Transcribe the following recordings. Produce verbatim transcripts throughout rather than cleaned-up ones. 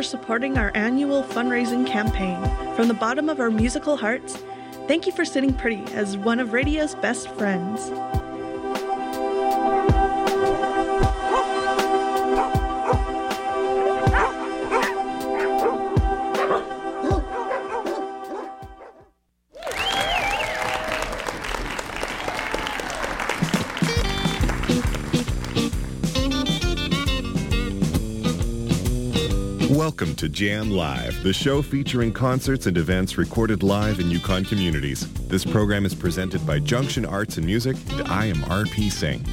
for supporting our annual fundraising campaign. From the bottom of our musical hearts, thank you for sitting pretty as one of radio's best friends. Welcome to Jam Live, the show featuring concerts and events recorded live in Yukon communities. This program is presented by Junction Arts and Music, and I am R P Singh.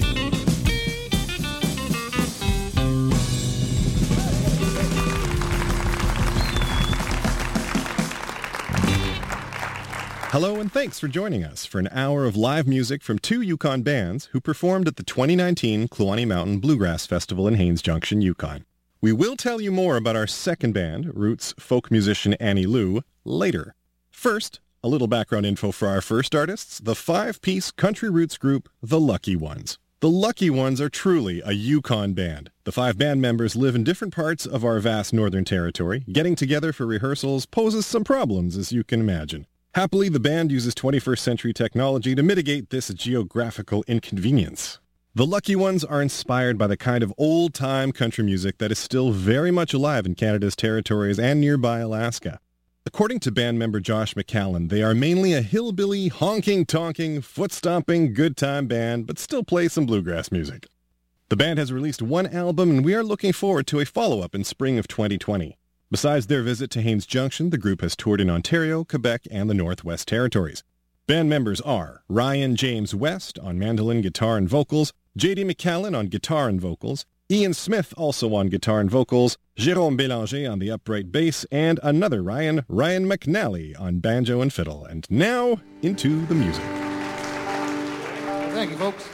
Hello and thanks for joining us for an hour of live music from two Yukon bands who performed at the twenty nineteen Kluane Mountain Bluegrass Festival in Haines Junction, Yukon. We will tell you more about our second band, Roots folk musician Annie Lou, later. First, a little background info for our first artists, the five-piece country roots group, The Lucky Ones. The Lucky Ones are truly a Yukon band. The five band members live in different parts of our vast northern territory. Getting together for rehearsals poses some problems, as you can imagine. Happily, the band uses twenty-first century technology to mitigate this geographical inconvenience. The Lucky Ones are inspired by the kind of old-time country music that is still very much alive in Canada's territories and nearby Alaska. According to band member Josh McCallan, they are mainly a hillbilly, honking-tonking, foot-stomping, good-time band, but still play some bluegrass music. The band has released one album, and we are looking forward to a follow-up in spring of twenty twenty. Besides their visit to Haines Junction, the group has toured in Ontario, Quebec, and the Northwest Territories. Band members are Ryan James West on mandolin, guitar, and vocals, J D McCallan on guitar and vocals, Ian Smith also on guitar and vocals, Jérôme Bélanger on the upright bass, and another Ryan, Ryan McNally on banjo and fiddle. And now, into the music. Thank you, folks.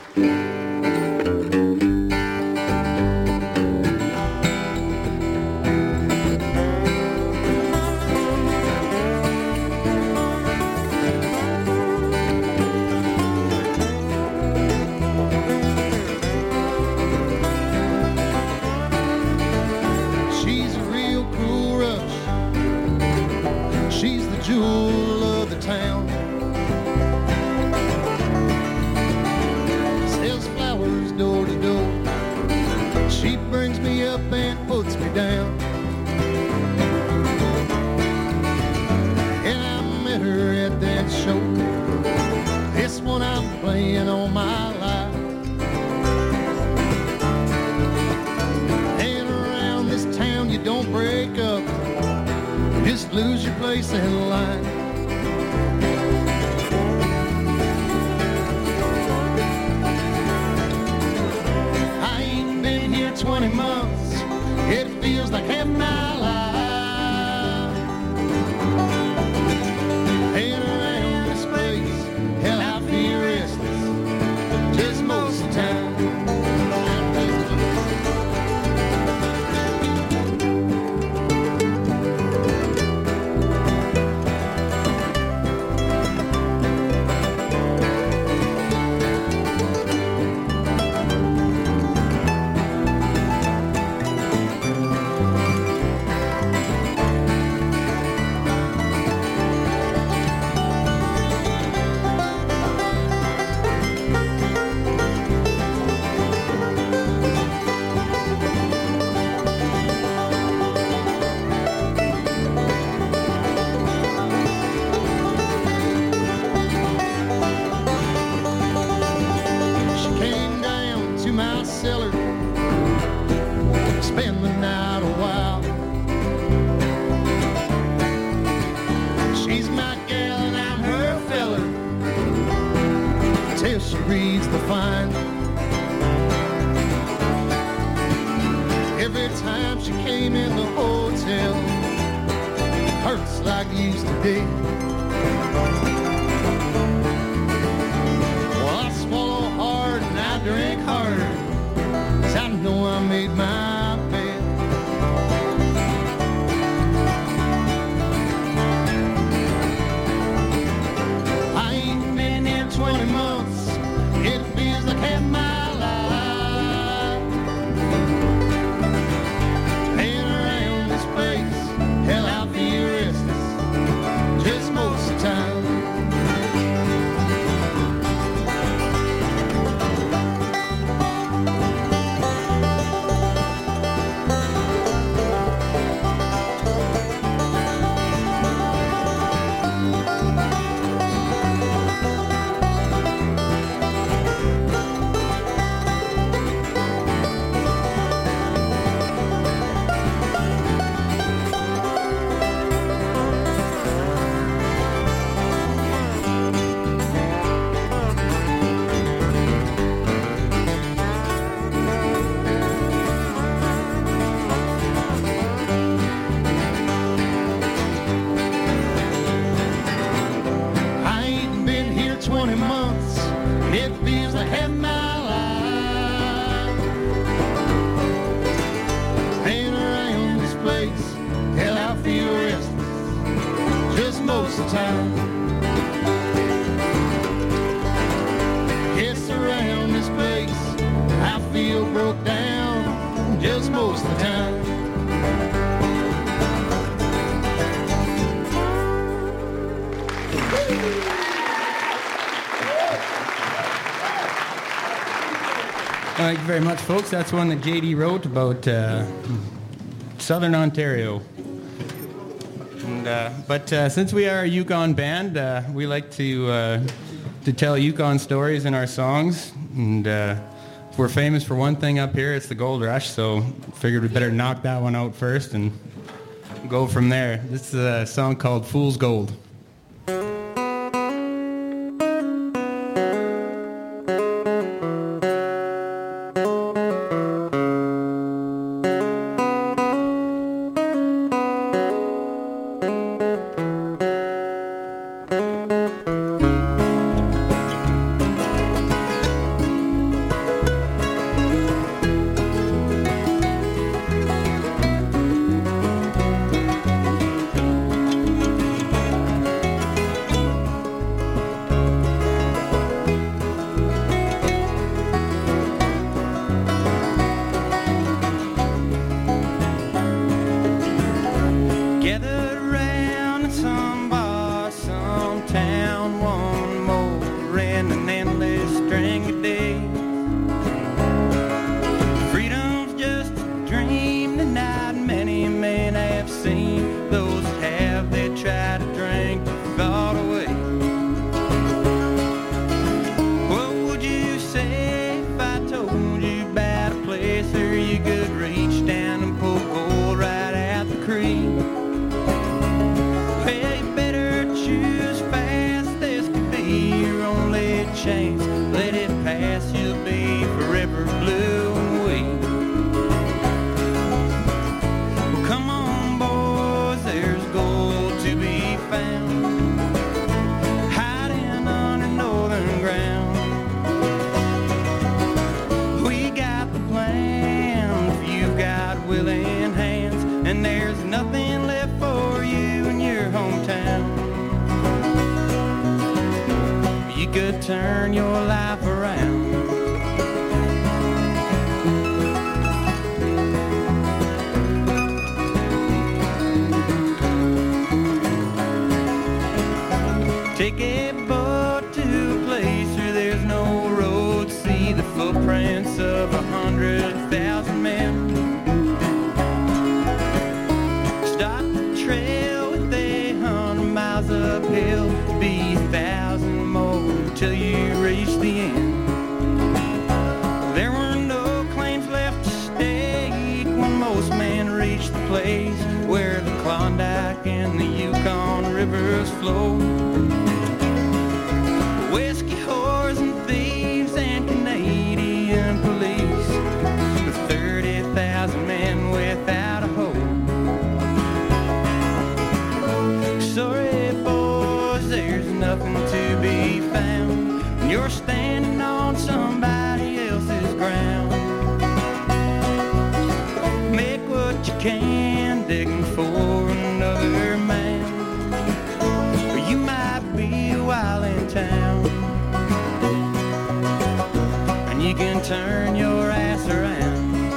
Jewel of the town, sells flowers door to door. She brings me up and puts me down, and I met her at that show. This one I'm playing all my life, and around this town you don't break up, just lose your place in line. I ain't been here twenty months, it feels like half my life. And around this place, hell I feel restless, just most of the time. This It feels like half my life. Hanging around this place, hell, I feel restless just most of the time. Yes, around this place, I feel broke down just most of the time. Thank you very much, folks. That's one that J D wrote about uh, Southern Ontario. And, uh, but uh, since we are a Yukon band, uh, we like to uh, to tell Yukon stories in our songs. And uh, if we're famous for one thing up here, it's the gold rush. So figured we better knock that one out first and go from there. This is a song called Fool's Gold. Turn your life around. Take a boat to a place where there's no road. See the footprints of a hundred thousand men. Start the trail with a hundred miles uphill. Be a thousand more till you reach the end. There were no claims left to stake when most men reached the place where the Klondike and the Yukon rivers flow. Whiskey whores and thieves and Canadian police, with thirty thousand men without a hope. Sorry boys, there's nothing to be found. You're standing on somebody else's ground. Make what you can, digging for another man. Or you might be a while in town, and you can turn your ass around.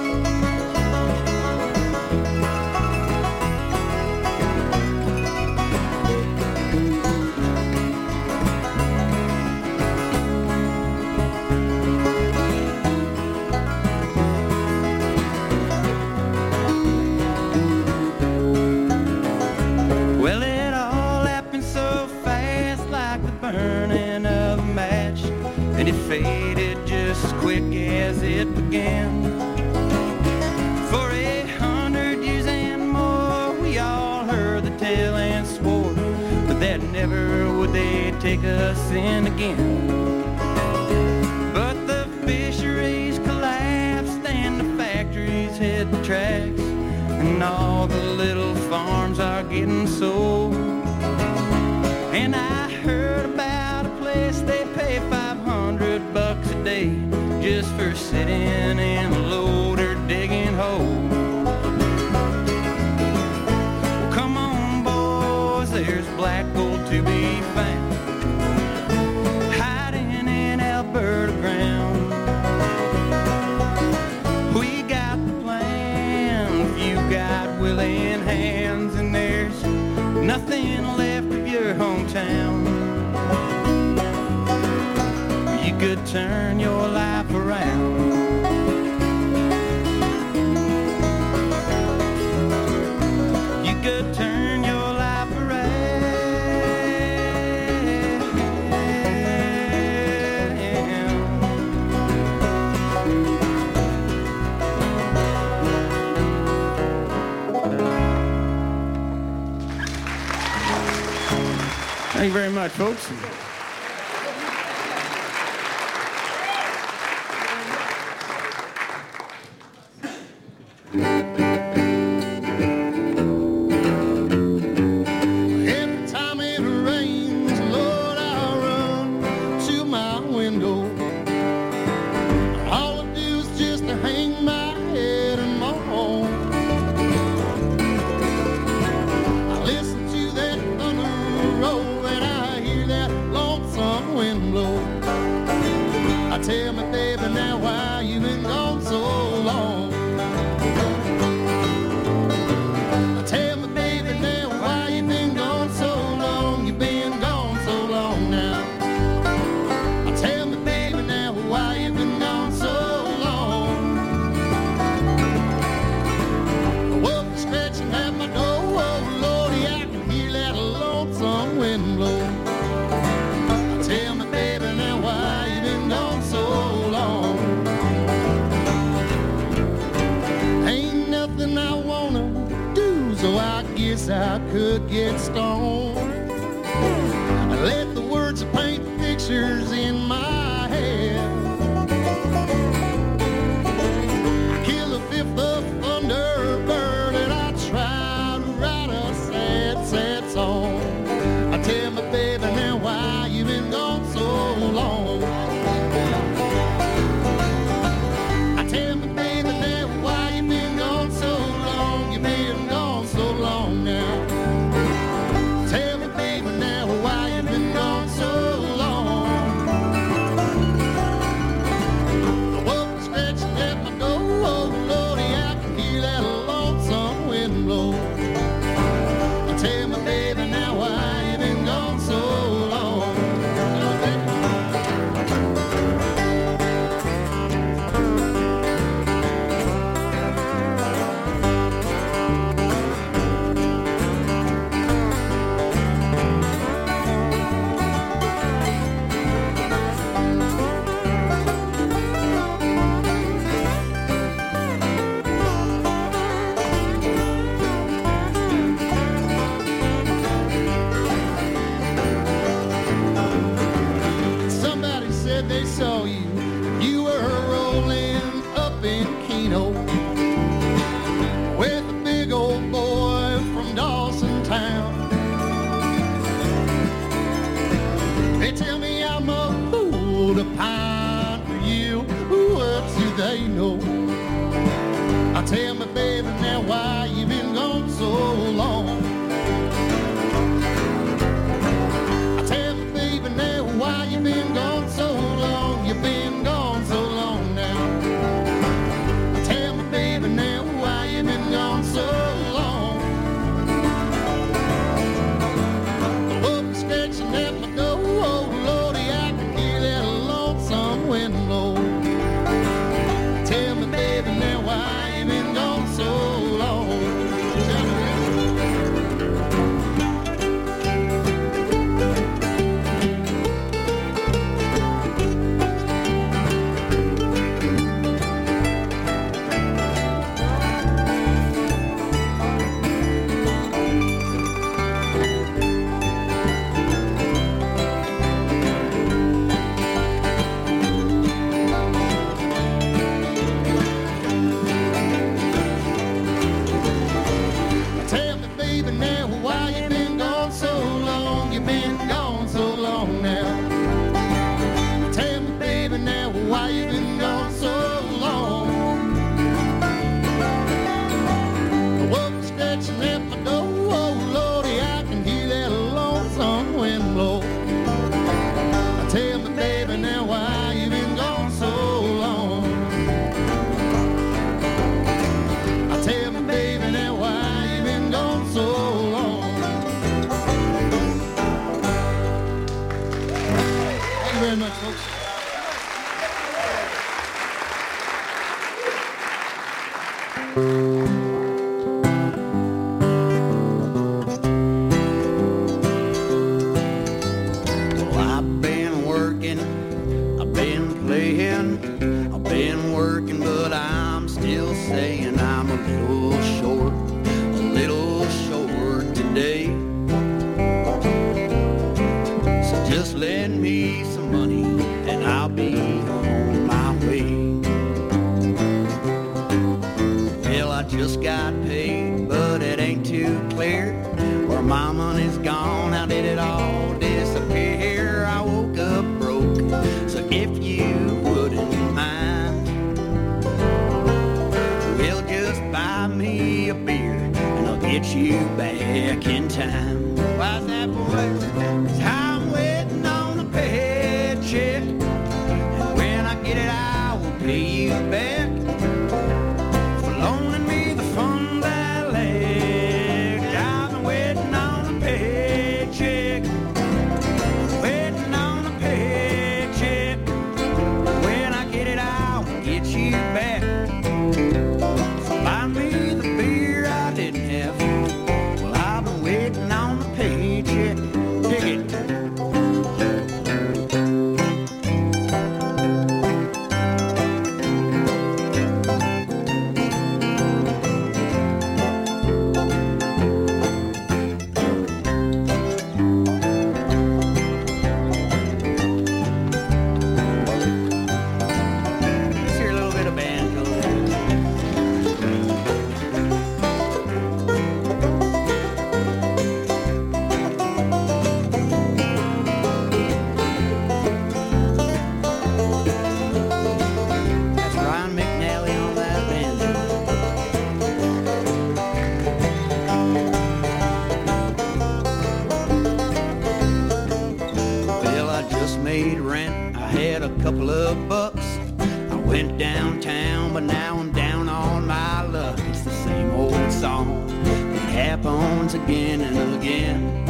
And it faded just as quick as it began. For a hundred years and more, we all heard the tale and swore, but that never would they take us in again. But the fisheries collapsed and the factories hit the tracks, and all the little farms are getting sold. And I heard about a place they pay five hundred just for sitting in a loader digging holes. Well, come on, boys, there's black gold to be found, hiding in Alberta ground. We got the plan, if you got willing hands, and there's nothing left of your hometown. You could turn your life around. You could turn your life around. Thank you very much, folks. Every time it rains, Lord, I run to my window. All I do is just to hang my head and moan. I listen to that thunder roll and I hear that lonesome wind blow. I tell my baby now, why you been gone so long? I could get stoned. I let the words paint pictures in my head. I kill a fifth of Thunderbird and I try to write a sad, sad song. I tell my baby now, why you been gone so long? I tell my baby now, why you been gone so long? You been gone so long now. Tell me, baby, now why you been gone so long? The wolf is scratching at my door, oh Lordy, I can hear that lonesome wind blow. Tell me, baby, now why you been gone so long? Somebody said they saw you. You were rolling up in Keno with a big old boy from Dawson Town. They tell me I'm a fool to pine for you. What do they know? I tell my baby now, why you been gone so long? I tell my baby now, why you been gone so long? You been gone so long now. I tell my baby now, why you been gone so long? The wolf is scratching at my door, oh Lordy, I can hear that lonesome very much, folks. Well, I've been working, I've been playing, I've been working, but I'm still saying I'm a little short, a little short today. So just lend me some money and I'll be on my way. Well, I just got paid, but it ain't too clear where my money's gone. How did it all disappear? I woke up broke, so if you wouldn't mind, well, just buy me a beer and I'll get you back in time. Why's that, boy? 'Cause I'm waiting on a paycheck, and when I get it, I will pay you back for loaning me the funds I lacked. I've been waiting on a paycheck, waiting on a paycheck. When I get it, I will get you back. So buy me the beer I didn't have. Well, I've been waiting on a paycheck. Pick it. Let's hear a little bit of banjo. That's Ryan McNally on that banjo. Well, I just made rent. I had a couple of bucks. I went downtown, but now I'm down on my luck. It's the same old song. It happens again and again.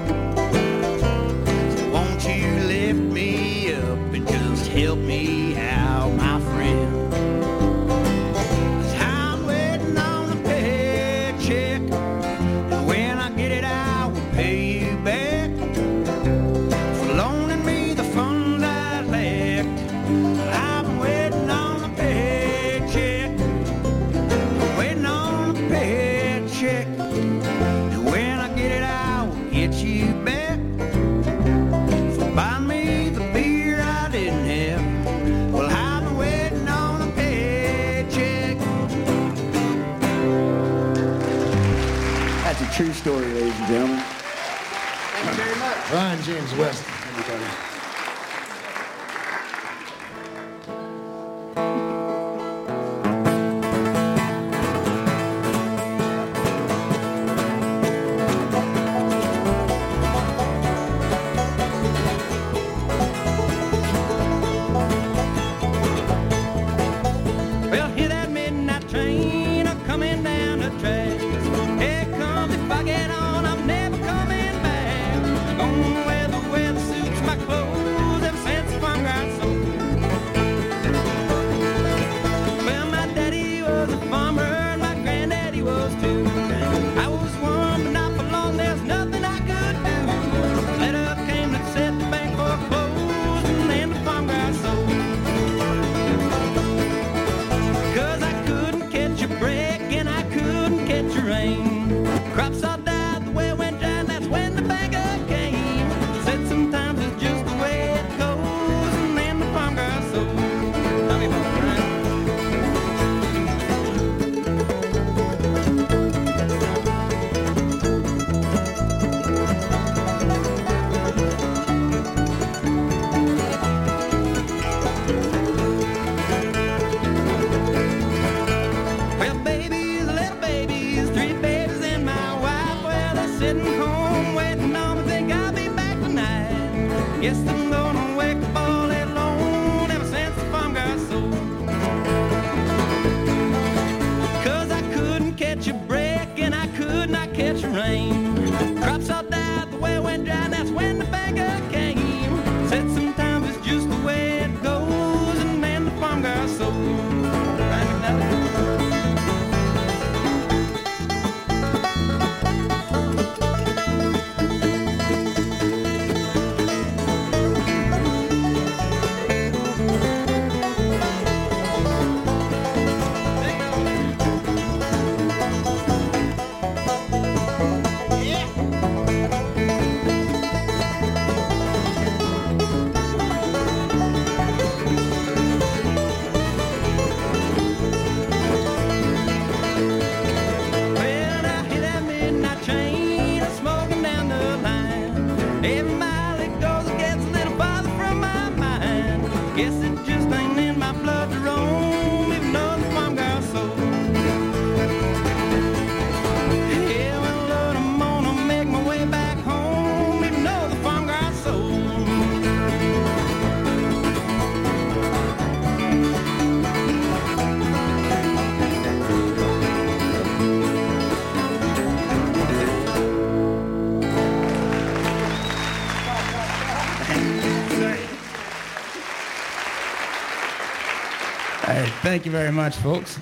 So won't you lift me up and just help me out, my friend? 'Cause I'm waiting on a paycheck, and when I get it, I will pay you back for loaning me the funds I lacked. I've been waiting on a paycheck, waiting on a paycheck, and when I get it, I will get you back. So buy me the beer I didn't have. Well, I've been waiting on a paycheck. That's a true story, ladies and gentlemen. Thank you very much. Ryan James West, everybody. Well, hear that midnight train a coming down the track. Here comes if I get on, I'm never coming back. Gonna wear the weather suits my clothes ever since the farm got sold. Well, my daddy was a farmer and my granddaddy was too. I was warm, but not for long. There's nothing I could do. Letter came that said the bank foreclosed and then the farm got sold. 'Cause I couldn't catch a break and I couldn't catch a rain. Crops all died, the well went dry, and that's when the banker came. Said sometimes it's just the way it goes, and then the farm got sold. Tell me about it, Brian. Well, babies, little babies, three babies and my wife. Well, they're sitting home waiting on me, think I'll be back tonight. Guess I'm gonna wake up all alone ever since the farm got sold. 'Cause I couldn't catch a break and I could not catch a rain. Crops all died, the well went dry, and that's when the banker came. Said sometimes it's just Guess it just ain't in my blood to roam, even though the farm girl soul. Yeah, well, Lord, I'm gonna make my way back home, even though the farm girl soul. Hey, thank you very much, folks.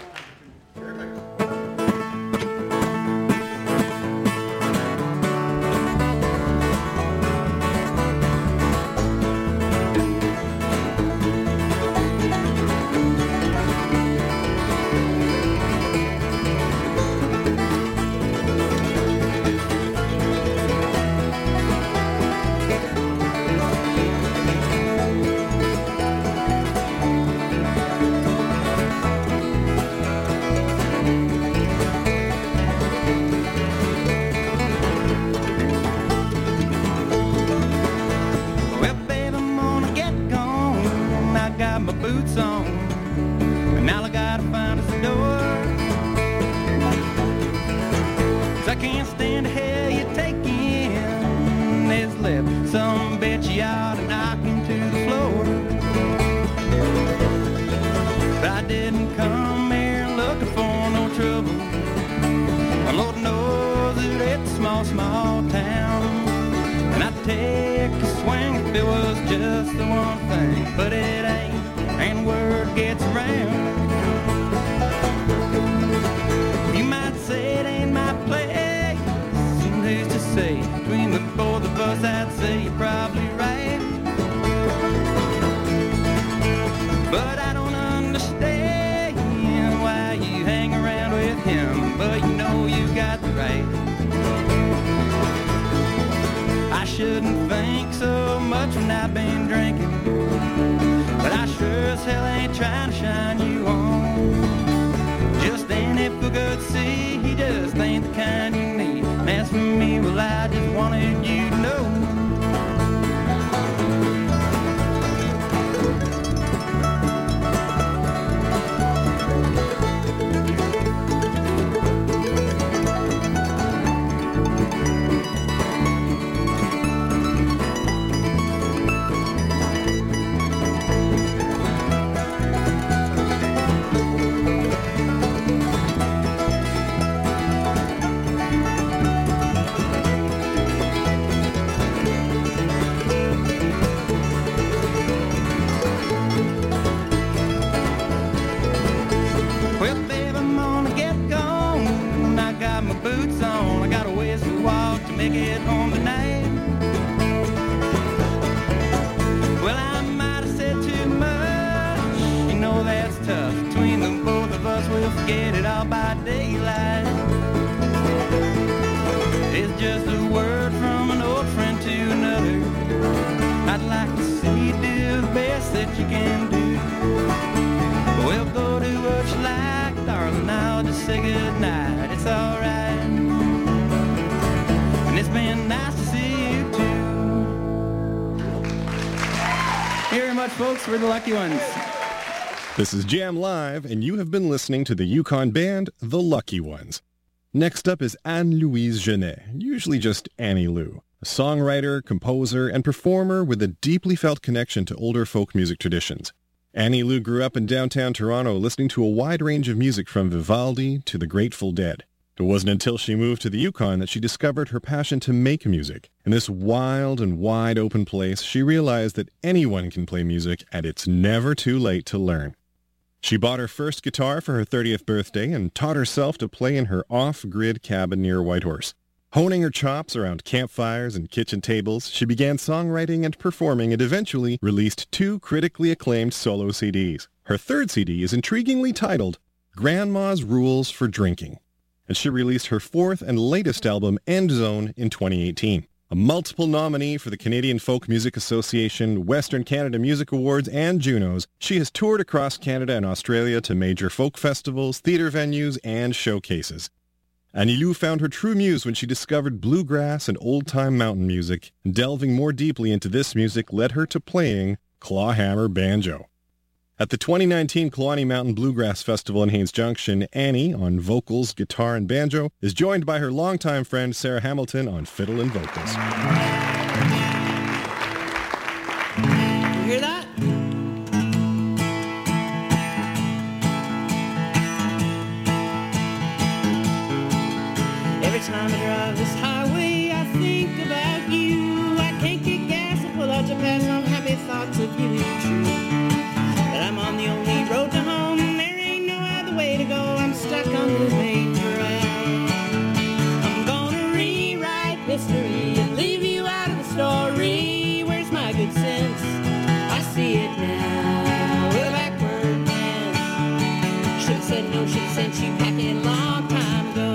Folks, we're the lucky ones. This is Jam Live, and you have been listening to the Yukon band, The Lucky Ones. Next up is Anne-Louise Genet, usually just Annie Lou, a songwriter, composer, and performer with a deeply felt connection to older folk music traditions. Annie Lou grew up in downtown Toronto listening to a wide range of music from Vivaldi to the Grateful Dead. It wasn't until she moved to the Yukon that she discovered her passion to make music. In this wild and wide open place, she realized that anyone can play music and it's never too late to learn. She bought her first guitar for her thirtieth birthday and taught herself to play in her off-grid cabin near Whitehorse. Honing her chops around campfires and kitchen tables, she began songwriting and performing and eventually released two critically acclaimed solo C Ds. Her third C D is intriguingly titled Grandma's Rules for Drinking, and she released her fourth and latest album, End Zone, in twenty eighteen. A multiple nominee for the Canadian Folk Music Association, Western Canada Music Awards, and Junos, she has toured across Canada and Australia to major folk festivals, theatre venues, and showcases. Annie Lou found her true muse when she discovered bluegrass and old-time mountain music, and delving more deeply into this music led her to playing Clawhammer Banjo. At the twenty nineteen Kluane Mountain Bluegrass Festival in Haines Junction, Annie, on vocals, guitar, and banjo, is joined by her longtime friend Sarah Hamilton on fiddle and vocals. You hear that? Every time I drive this highway, I think about you. I can't get gas and pull out to pass on happy thoughts of you. It's true that I'm on the only road to home. There ain't no other way to go. I'm stuck on the main road. I'm gonna rewrite history and leave you out of the story. Where's my good sense? I see it now with a backward glance. Should've said no, should've sent you packing a long time ago.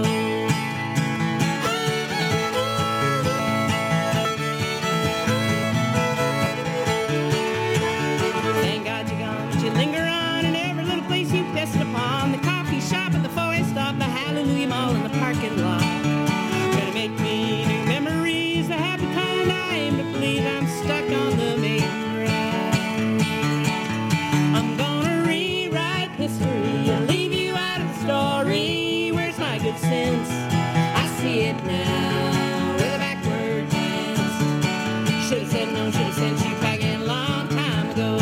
Upon the coffee shop at the four-way stop, the Hallelujah Mall in the parking lot. Gonna make me new memories, the happy kind I aim to believe. I'm stuck on the main road. I'm gonna rewrite history and leave you out of the story. Where's my good sense? I see it now with a backward glance. Should've said no, should've sent you packing a long time ago.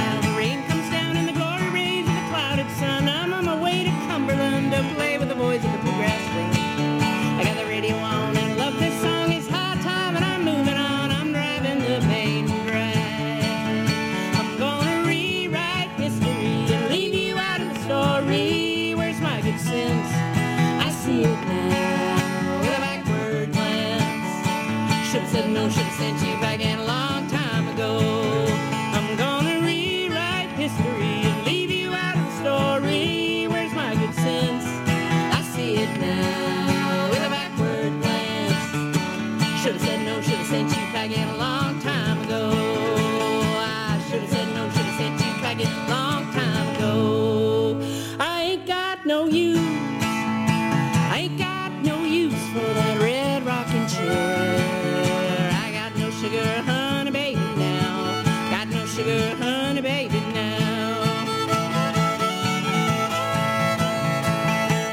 Play with the boys